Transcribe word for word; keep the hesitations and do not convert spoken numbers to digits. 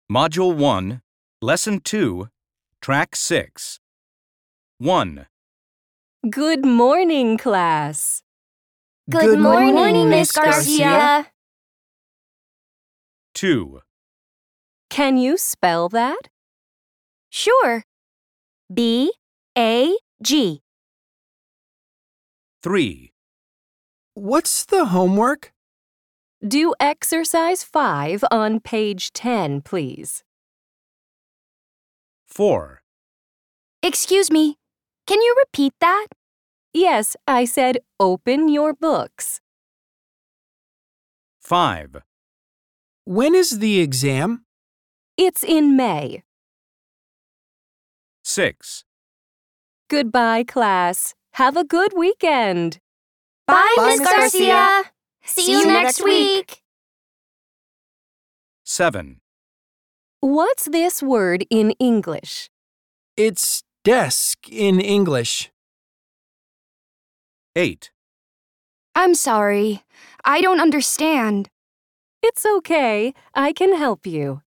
Module one, Lesson two, Track six. one. Good morning, class. Good, Good morning, morning, Miss Miss Garcia. Garcia. two. Can you spell that? Sure. B A G. three. What's the homework? Do exercise five on page ten, please. four. Excuse me. Can you repeat that? Yes, I said open your books. five. When is the exam? It's in May. six. Goodbye, class. Have a good weekend. Bye, Bye, Miss Miss Garcia. Garcia. See you next week. seven. What's this word in English? It's desk in English. eight. I'm sorry. I don't understand. It's okay. I can help you.